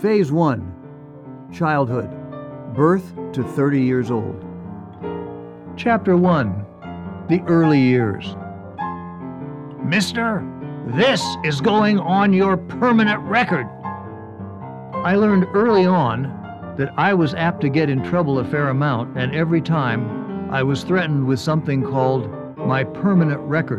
Phase 1. Childhood. Birth to 30 years old. Chapter 1. The Early Years. Mister, this is going on your permanent record. I learned early on that I was apt to get in trouble a fair amount, and every time I was threatened with something called my permanent record.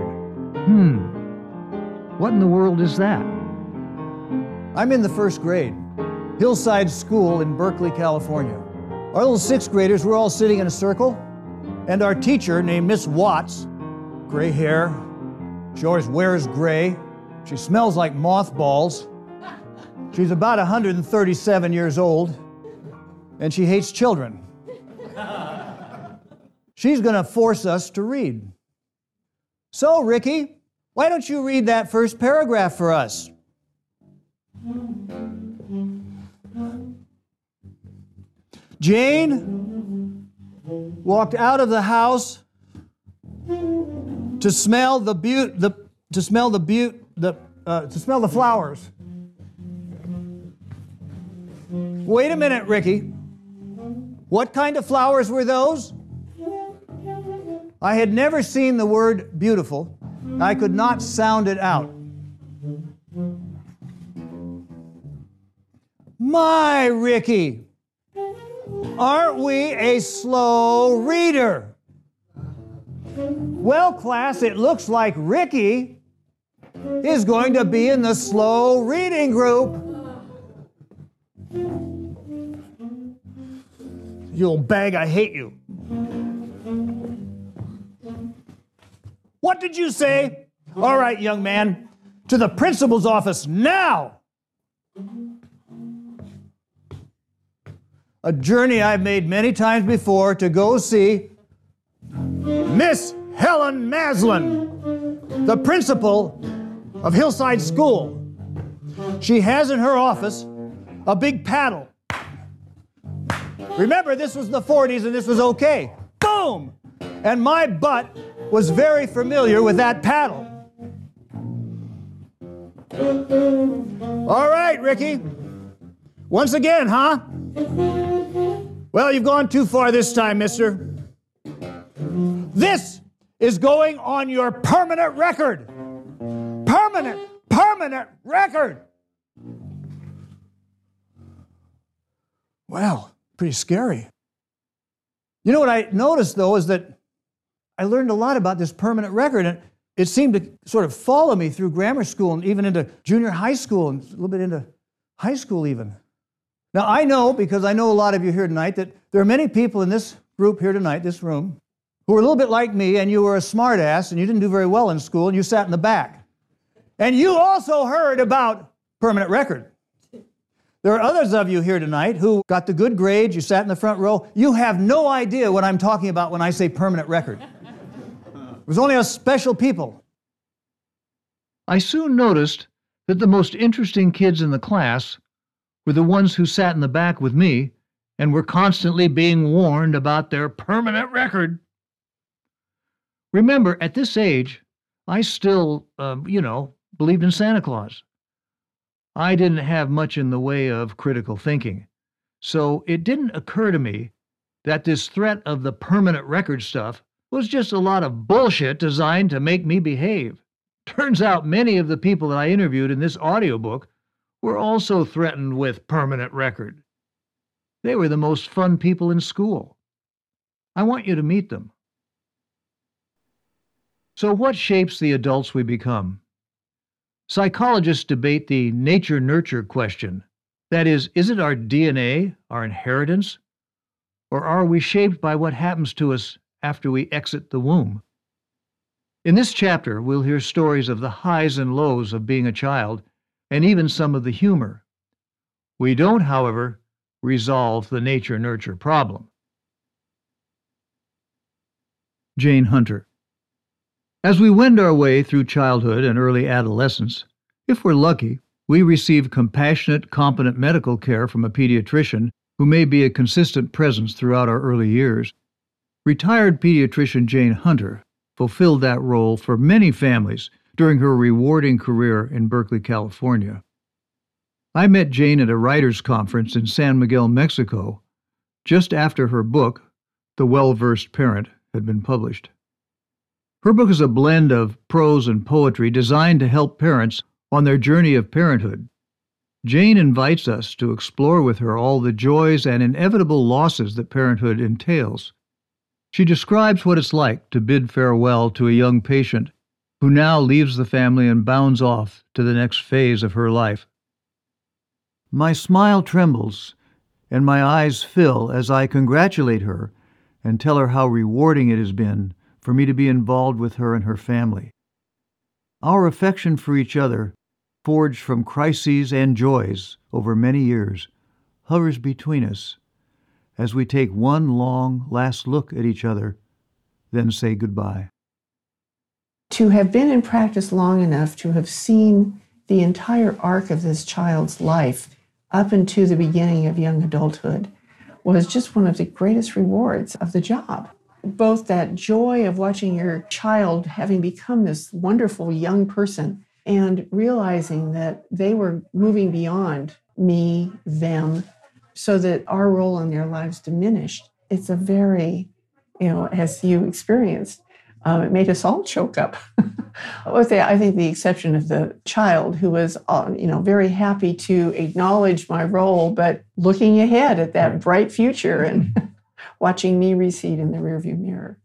What in the world is that? I'm in the first grade, Hillside School in Berkeley, California. Our little sixth graders were all sitting in a circle, and our teacher, named Miss Watts, gray hair, she always wears gray, she smells like mothballs, she's about 137 years old, and she hates children. She's going to force us to read. So, Ricky, why don't you read that first paragraph for us? Jane walked out of the house to smell the flowers. Wait a minute, Ricky. What kind of flowers were those? I had never seen the word beautiful. I could not sound it out. My, Ricky, aren't we a slow reader? Well, class, it looks like Ricky is going to be in the slow reading group. You old bag, I hate you. What did you say? All right, young man, to the principal's office now. A journey I've made many times before to go see Miss Helen Maslin, the principal of Hillside School. She has in her office a big paddle. Remember, this was the 40s and this was okay. Boom! And my butt was very familiar with that paddle. All right, Ricky. Once again, huh? Well, you've gone too far this time, mister. This is going on your permanent record. Permanent record. Well, pretty scary. You know what I noticed, though, is that I learned a lot about this permanent record, and it seemed to sort of follow me through grammar school and even into junior high school and a little bit into high school even. Now, I know, because I know a lot of you here tonight, that there are many people in this group here tonight, this room, who are a little bit like me, and you were a smart ass, and you didn't do very well in school, and you sat in the back. And you also heard about permanent record. There are others of you here tonight who got the good grades, you sat in the front row. You have no idea what I'm talking about when I say permanent record. It was only us special people. I soon noticed that the most interesting kids in the class were the ones who sat in the back with me and were constantly being warned about their permanent record. Remember, at this age, I still, believed in Santa Claus. I didn't have much in the way of critical thinking, so it didn't occur to me that this threat of the permanent record stuff was just a lot of bullshit designed to make me behave. Turns out many of the people that I interviewed in this audiobook were also threatened with permanent record. They were the most fun people in school. I want you to meet them. So what shapes the adults we become? Psychologists debate the nature-nurture question. That is it our DNA, our inheritance, or are we shaped by what happens to us after we exit the womb? In this chapter, we'll hear stories of the highs and lows of being a child, and even some of the humor. We don't, however, resolve the nature-nurture problem. Jane Hunter. As we wend our way through childhood and early adolescence, if we're lucky, we receive compassionate, competent medical care from a pediatrician who may be a consistent presence throughout our early years. Retired pediatrician Jane Hunter fulfilled that role for many families during her rewarding career in Berkeley, California. I met Jane at a writers' conference in San Miguel, Mexico, just after her book, The Well-Versed Parent, had been published. Her book is a blend of prose and poetry designed to help parents on their journey of parenthood. Jane invites us to explore with her all the joys and inevitable losses that parenthood entails. She describes what it's like to bid farewell to a young patient who now leaves the family and bounds off to the next phase of her life. My smile trembles and my eyes fill as I congratulate her and tell her how rewarding it has been for me to be involved with her and her family. Our affection for each other, forged from crises and joys over many years, hovers between us as we take one long last look at each other, then say goodbye. To have been in practice long enough to have seen the entire arc of this child's life up into the beginning of young adulthood was just one of the greatest rewards of the job. Both that joy of watching your child having become this wonderful young person and realizing that they were moving beyond me, them, so that our role in their lives diminished. It's a very, as you experienced, it made us all choke up. With I think the exception of the child who was, very happy to acknowledge my role, but looking ahead at that bright future and watching me recede in the rearview mirror.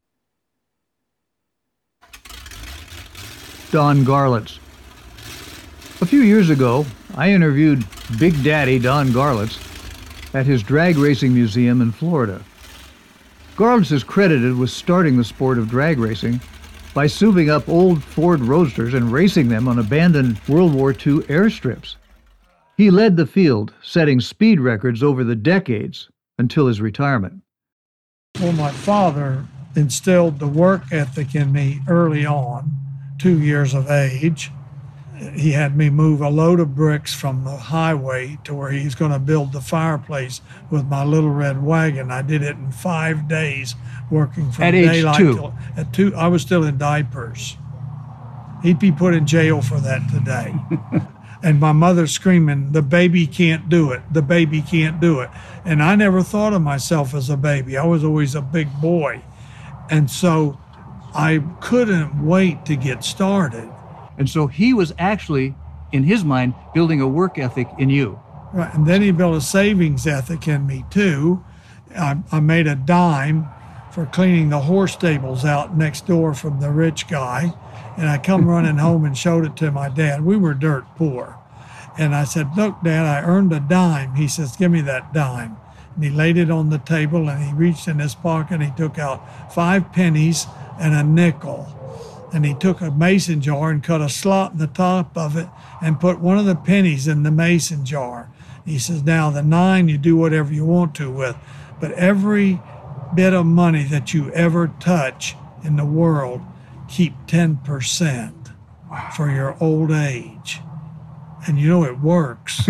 Don Garlits. A few years ago, I interviewed Big Daddy Don Garlits at his drag racing museum in Florida. Garlits is credited with starting the sport of drag racing by souping up old Ford Roadsters and racing them on abandoned World War II airstrips. He led the field, setting speed records over the decades until his retirement. Well, my father instilled the work ethic in me early on, 2 years of age. He had me move a load of bricks from the highway to where he's going to build the fireplace with my little red wagon. I did it in 5 days, working from at daylight age 2. till at 2. I was still in diapers. He'd be put in jail for that today. And my mother screaming, "The baby can't do it. The baby can't do it." And I never thought of myself as a baby. I was always a big boy. And so I couldn't wait to get started. And so he was actually, in his mind, building a work ethic in you. Right, and then he built a savings ethic in me too. I made a dime for cleaning the horse stables out next door from the rich guy. And I come running home and showed it to my dad. We were dirt poor. And I said, "Look, Dad, I earned a dime." He says, "Give me that dime." And he laid it on the table and he reached in his pocket and he took out 5 pennies and a nickel. And he took a mason jar and cut a slot in the top of it and put one of the pennies in the mason jar. He says, "Now the 9 you do whatever you want to with, but every bit of money that you ever touch in the world, keep 10% for your old age." And it works.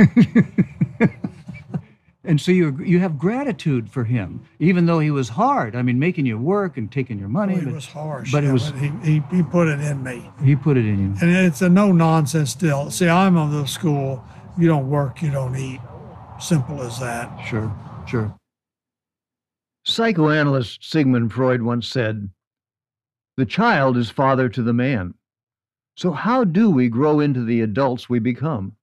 And so you have gratitude for him, even though he was hard. I mean, making you work and taking your money. He was harsh, but it was. But he put it in me. He put it in you. And it's a no-nonsense deal. See, I'm of the school, you don't work, you don't eat. Simple as that. Sure. Psychoanalyst Sigmund Freud once said, "The child is father to the man." So how do we grow into the adults we become?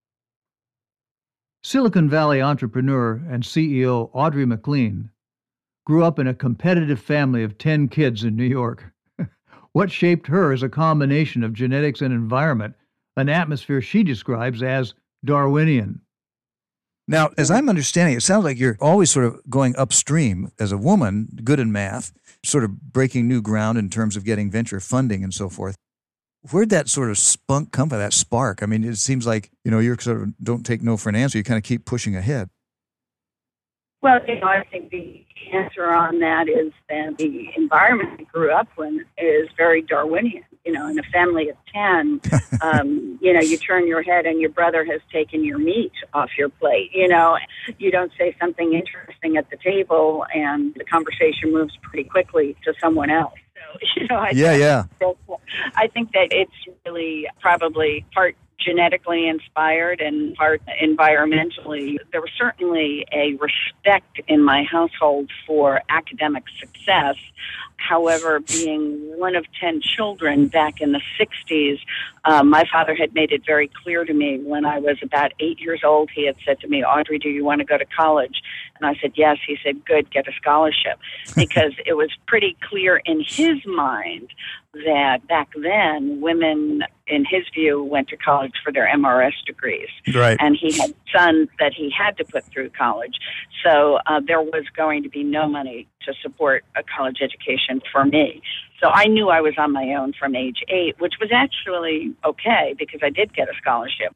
Silicon Valley entrepreneur and CEO Audrey McLean grew up in a competitive family of 10 kids in New York. What shaped her is a combination of genetics and environment, an atmosphere she describes as Darwinian. Now, as I'm understanding, it sounds like you're always sort of going upstream as a woman, good in math, sort of breaking new ground in terms of getting venture funding and so forth. Where'd that sort of spunk come from, that spark? I mean, it seems like, you're sort of don't take no for an answer. You kind of keep pushing ahead. Well, I think the answer on that is that the environment I grew up in is very Darwinian. In a family of 10, you turn your head and your brother has taken your meat off your plate. You don't say something interesting at the table and the conversation moves pretty quickly to someone else. So, I think that it's really probably part genetically inspired and part environmentally. There was certainly a respect in my household for academic success. However, being one of 10 children back in the 60s, my father had made it very clear to me when I was about 8 years old. He had said to me, Audrey, do you want to go to college? And I said, yes. He said, good, get a scholarship. Because it was pretty clear in his mind that back then, women, in his view, went to college for their MRS degrees. Right. And he had sons that he had to put through college. So there was going to be no money to support a college education for me. So I knew I was on my own from age 8, which was actually okay because I did get a scholarship.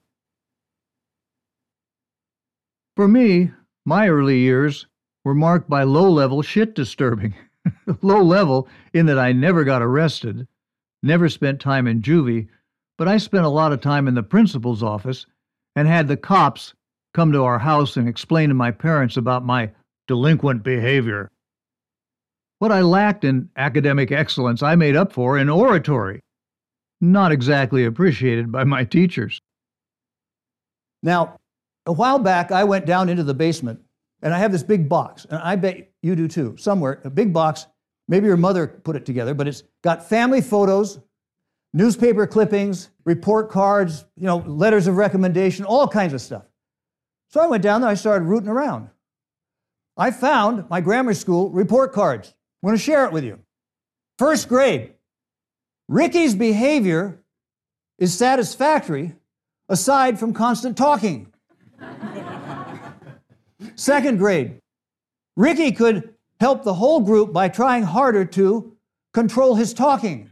For me, my early years were marked by low-level shit disturbing. Low level in that I never got arrested, never spent time in juvie, but I spent a lot of time in the principal's office and had the cops come to our house and explain to my parents about my delinquent behavior. What I lacked in academic excellence, I made up for in oratory. Not exactly appreciated by my teachers. Now, a while back, I went down into the basement, and I have this big box, and I bet you do too, somewhere, a big box. Maybe your mother put it together, but it's got family photos, newspaper clippings, report cards, letters of recommendation, all kinds of stuff. So I went down there, I started rooting around. I found my grammar school report cards. I'm going to share it with you. First grade, Ricky's behavior is satisfactory aside from constant talking. Second grade, Ricky could help the whole group by trying harder to control his talking.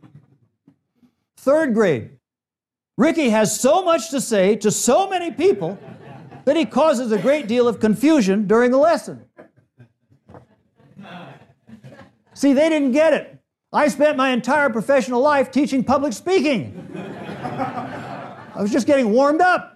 Third grade, Ricky has so much to say to so many people that he causes a great deal of confusion during the lesson. See, they didn't get it. I spent my entire professional life teaching public speaking. I was just getting warmed up.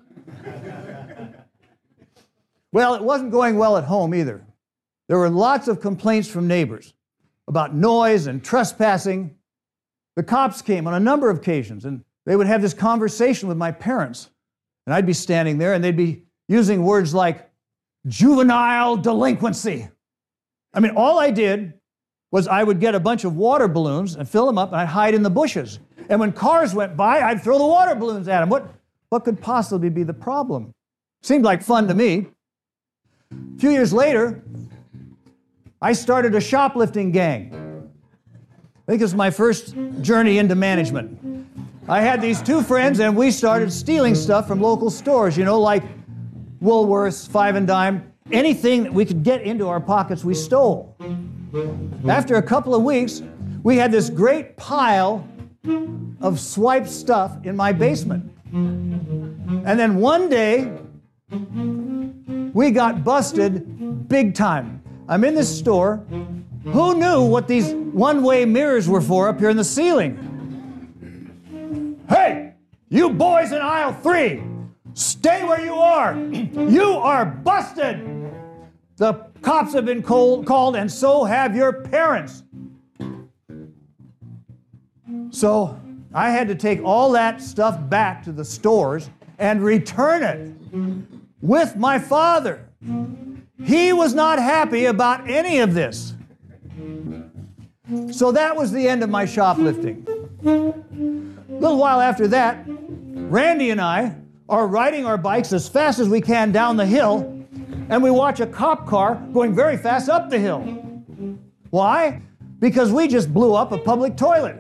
Well, it wasn't going well at home either. There were lots of complaints from neighbors about noise and trespassing. The cops came on a number of occasions, and they would have this conversation with my parents. And I'd be standing there, and they'd be using words like juvenile delinquency. I mean, all I did was I would get a bunch of water balloons and fill them up, and I'd hide in the bushes. And when cars went by, I'd throw the water balloons at them. What could possibly be the problem? Seemed like fun to me. A few years later, I started a shoplifting gang. I think it was my first journey into management. I had these two friends, and we started stealing stuff from local stores, like Woolworths, Five and Dime. Anything that we could get into our pockets, we stole. After a couple of weeks, we had this great pile of swiped stuff in my basement. And then one day, we got busted big time. I'm in this store. Who knew what these one-way mirrors were for up here in the ceiling? Hey, you boys in aisle 3, stay where you are. You are busted. The cops have been called, and so have your parents. So I had to take all that stuff back to the stores and return it with my father. He was not happy about any of this. So that was the end of my shoplifting. A little while after that, Randy and I are riding our bikes as fast as we can down the hill, and we watch a cop car going very fast up the hill. Why? Because we just blew up a public toilet.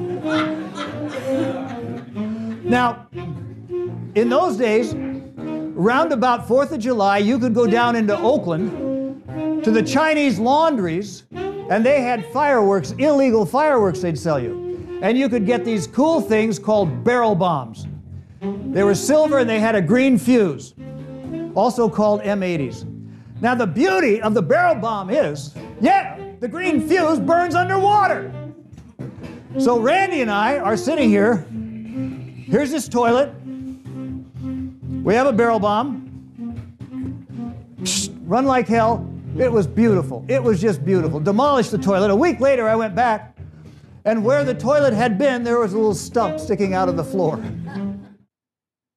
Now, in those days, around about 4th of July, you could go down into Oakland to the Chinese laundries, and they had fireworks, illegal fireworks they'd sell you. And you could get these cool things called barrel bombs. They were silver and they had a green fuse, also called M80s. Now the beauty of the barrel bomb is, the green fuse burns underwater. So Randy and I are sitting here. Here's this toilet. We have a barrel bomb. Run like hell. It was beautiful. It was just beautiful. Demolished the toilet. A week later, I went back, and where the toilet had been, there was a little stump sticking out of the floor.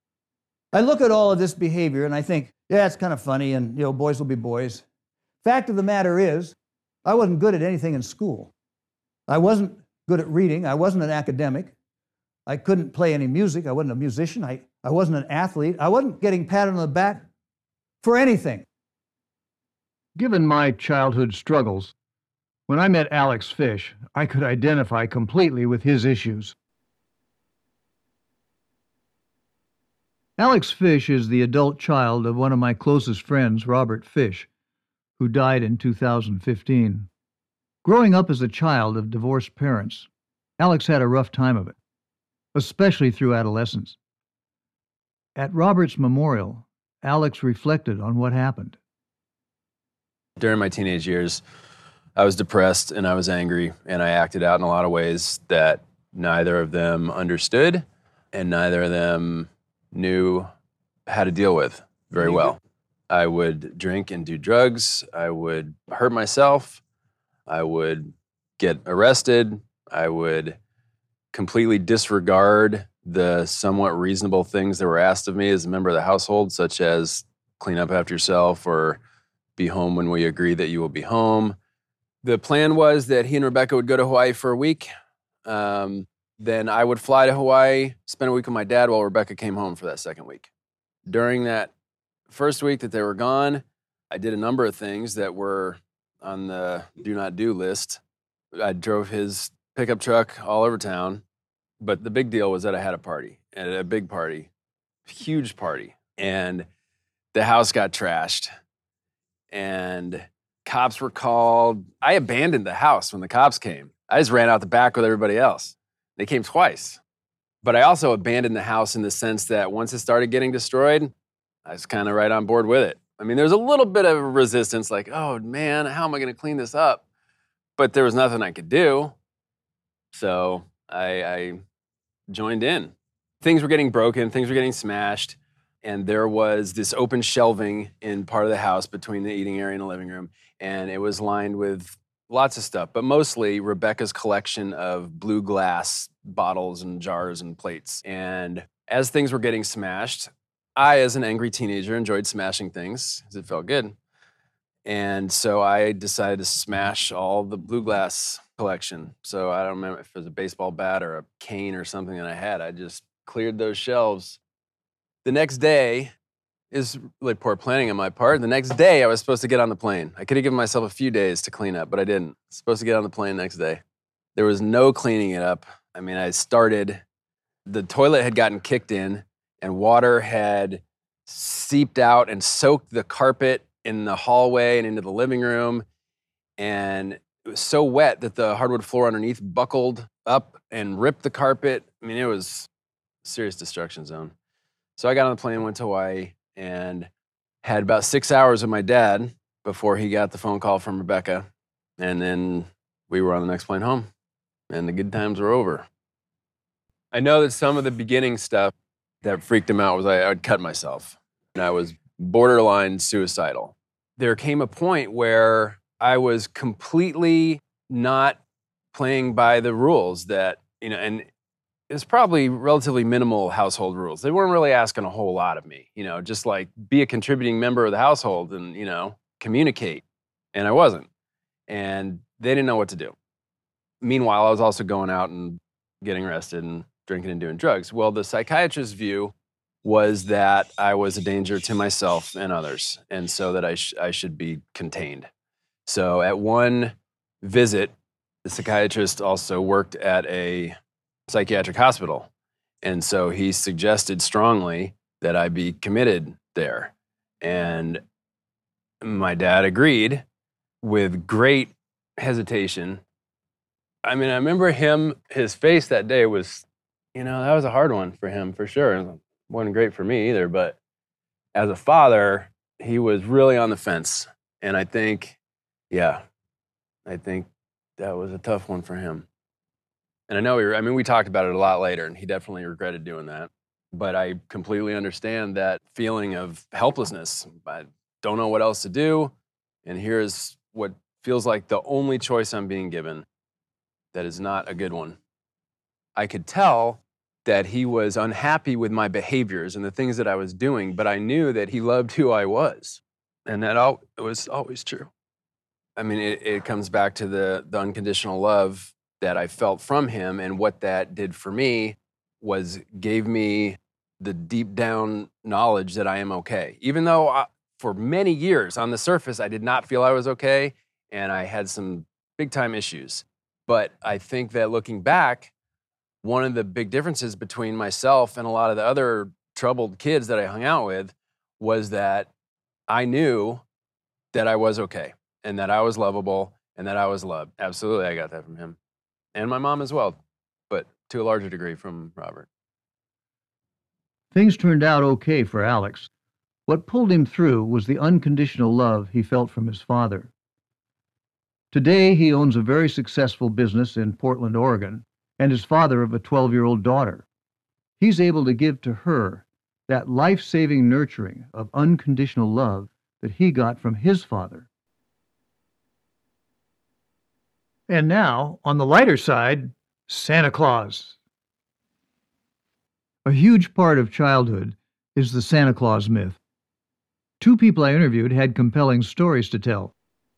I look at all of this behavior and I think, yeah, it's kind of funny, and boys will be boys. Fact of the matter is, I wasn't good at anything in school. I wasn't good at reading. I wasn't an academic. I couldn't play any music. I wasn't a musician. I wasn't an athlete. I wasn't getting patted on the back for anything. Given my childhood struggles, when I met Alex Fish, I could identify completely with his issues. Alex Fish is the adult child of one of my closest friends, Robert Fish, who died in 2015. Growing up as a child of divorced parents, Alex had a rough time of it, especially through adolescence. At Robert's memorial, Alex reflected on what happened. During my teenage years, I was depressed and I was angry, and I acted out in a lot of ways that neither of them understood and neither of them knew how to deal with very well. I would drink and do drugs. I would hurt myself. I would get arrested. I would completely disregard the somewhat reasonable things that were asked of me as a member of the household, such as clean up after yourself or be home when we agree that you will be home. The plan was that he and Rebecca would go to Hawaii for a week. Then I would fly to Hawaii, spend a week with my dad while Rebecca came home for that second week. During that first week that they were gone, I did a number of things that were on the do not do list. I drove his pickup truck all over town, but the big deal was that I had a party, and a big party, huge party, and the house got trashed, and cops were called. I abandoned the house when the cops came. I just ran out the back with everybody else. They came twice. But I also abandoned the house in the sense that once it started getting destroyed, I was kind of right on board with it. I mean, there was a little bit of resistance, like, oh man, how am I going to clean this up? But there was nothing I could do. So I joined in. Things were getting broken, things were getting smashed, and there was this open shelving in part of the house between the eating area and the living room, and it was lined with lots of stuff, but mostly Rebecca's collection of blue glass bottles and jars and plates. And as things were getting smashed, I, as an angry teenager, enjoyed smashing things because it felt good. And so I decided to smash all the blue glass collection. So I don't remember if it was a baseball bat or a cane or something that I had. I just cleared those shelves. The next day is really poor planning on my part. The next day, I was supposed to get on the plane. I could have given myself a few days to clean up, but I didn't. I was supposed to get on the plane next day. There was no cleaning it up. I mean, the toilet had gotten kicked in, and water had seeped out and soaked the carpet in the hallway and into the living room. And it was so wet that the hardwood floor underneath buckled up and ripped the carpet. I mean, it was a serious destruction zone. So I got on the plane, went to Hawaii, and had about 6 hours with my dad before he got the phone call from Rebecca. And then we were on the next plane home, and the good times were over. I know that some of the beginning stuff that freaked him out was I would cut myself, and I was borderline suicidal. There came a point where I was completely not playing by the rules that, and it's probably relatively minimal household rules. They weren't really asking a whole lot of me, just like be a contributing member of the household and, communicate. And I wasn't. And they didn't know what to do. Meanwhile, I was also going out and getting arrested and drinking and doing drugs. Well, the psychiatrist's view was that I was a danger to myself and others, and so that I should be contained. So at one visit, the psychiatrist also worked at a psychiatric hospital. And so he suggested strongly that I be committed there. And my dad agreed with great hesitation. I mean, I remember his face that day was, that was a hard one for him for sure. It wasn't great for me either, but as a father, he was really on the fence. And I think that was a tough one for him. And I know we talked about it a lot later, and he definitely regretted doing that. But I completely understand that feeling of helplessness. I don't know what else to do, and here's what feels like the only choice I'm being given that is not a good one. I could tell that he was unhappy with my behaviors and the things that I was doing, but I knew that he loved who I was. And that was always true. I mean, it comes back to the unconditional love that I felt from him, and what that did for me was gave me the deep down knowledge that I am okay. Even though for many years on the surface, I did not feel I was okay, and I had some big time issues. But I think that looking back, one of the big differences between myself and a lot of the other troubled kids that I hung out with was that I knew that I was okay and that I was lovable and that I was loved. Absolutely, I got that from him. And my mom as well, but to a larger degree from Robert. Things turned out okay for Alex. What pulled him through was the unconditional love he felt from his father. Today, he owns a very successful business in Portland, Oregon, and is father of a 12-year-old daughter. He's able to give to her that life-saving nurturing of unconditional love that he got from his father. And now, on the lighter side, Santa Claus. A huge part of childhood is the Santa Claus myth. 2 people I interviewed had compelling stories to tell.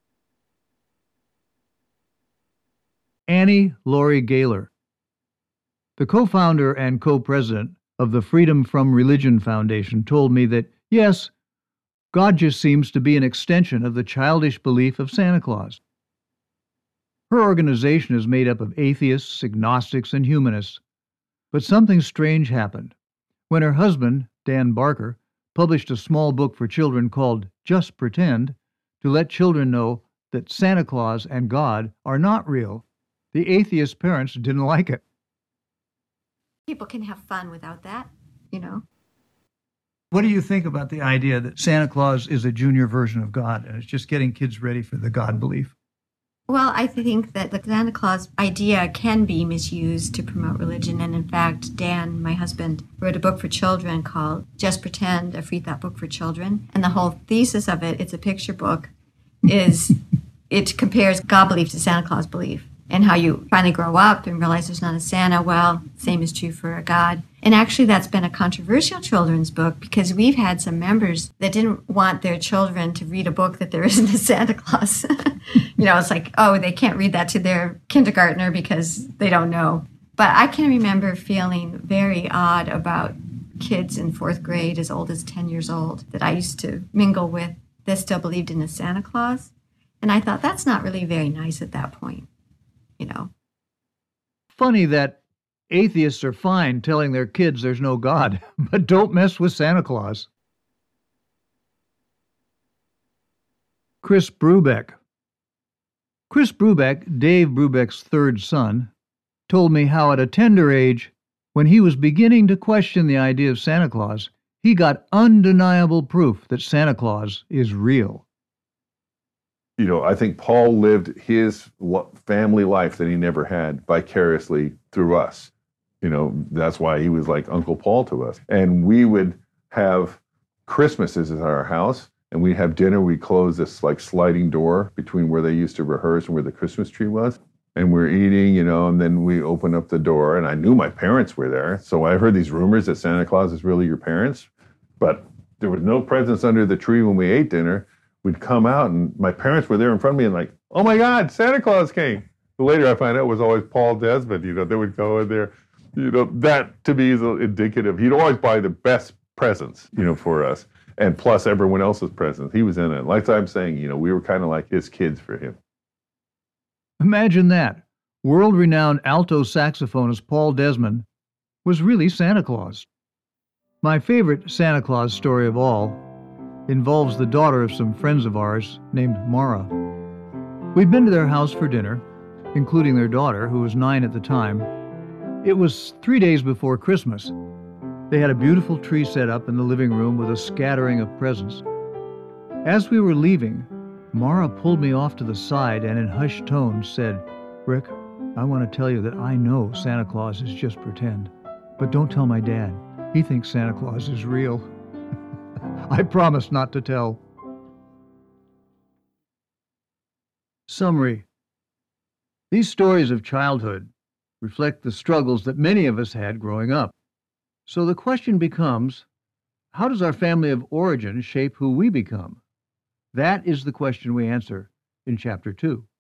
Annie Laurie Gaylor, the co-founder and co-president of the Freedom from Religion Foundation, told me that, yes, God just seems to be an extension of the childish belief of Santa Claus. Her organization is made up of atheists, agnostics, and humanists. But something strange happened. When her husband, Dan Barker, published a small book for children called Just Pretend, to let children know that Santa Claus and God are not real, the atheist parents didn't like it. People can have fun without that, you know. What do you think about the idea that Santa Claus is a junior version of God and it's just getting kids ready for the God belief? Well, I think that the Santa Claus idea can be misused to promote religion. And in fact, Dan, my husband, wrote a book for children called Just Pretend, a free thought book for children. And the whole thesis of it, it's a picture book, is it compares God belief to Santa Claus belief. And how you finally grow up and realize there's not a Santa. Well, same is true for a God. And actually, that's been a controversial children's book because we've had some members that didn't want their children to read a book that there isn't a Santa Claus. You know, it's like, oh, they can't read that to their kindergartner because they don't know. But I can remember feeling very odd about kids in 4th grade as old as 10 years old that I used to mingle with that still believed in a Santa Claus. And I thought that's not really very nice at that point. You know. Funny that atheists are fine telling their kids there's no God, but don't mess with Santa Claus. Chris Brubeck. Chris Brubeck, Dave Brubeck's 3rd son, told me how at a tender age, when he was beginning to question the idea of Santa Claus, he got undeniable proof that Santa Claus is real. You know, I think Paul lived his family life that he never had vicariously through us. You know, that's why he was like Uncle Paul to us. And we would have Christmases at our house, and we'd have dinner. We'd close this like sliding door between where they used to rehearse and where the Christmas tree was. And we're eating, you know, and then we open up the door, and I knew my parents were there. So I heard these rumors that Santa Claus is really your parents, but there was no presents under the tree when we ate dinner. We'd come out, and my parents were there in front of me and like, oh my God, Santa Claus came. But later I find out it was always Paul Desmond. You know, they would go in there. You know, that to me is indicative. He'd always buy the best presents, you know, for us. And plus everyone else's presents. He was in it. Like I'm saying, you know, we were kind of like his kids for him. Imagine that. World-renowned alto saxophonist Paul Desmond was really Santa Claus. My favorite Santa Claus story of all involves the daughter of some friends of ours named Mara. We'd been to their house for dinner, including their daughter, who was 9 at the time. It was 3 days before Christmas. They had a beautiful tree set up in the living room with a scattering of presents. As we were leaving, Mara pulled me off to the side and in hushed tones said, "Rick, I want to tell you that I know Santa Claus is just pretend, but don't tell my dad. He thinks Santa Claus is real." I promise not to tell. Summary. These stories of childhood reflect the struggles that many of us had growing up. So the question becomes, how does our family of origin shape who we become? That is the question we answer in chapter 2.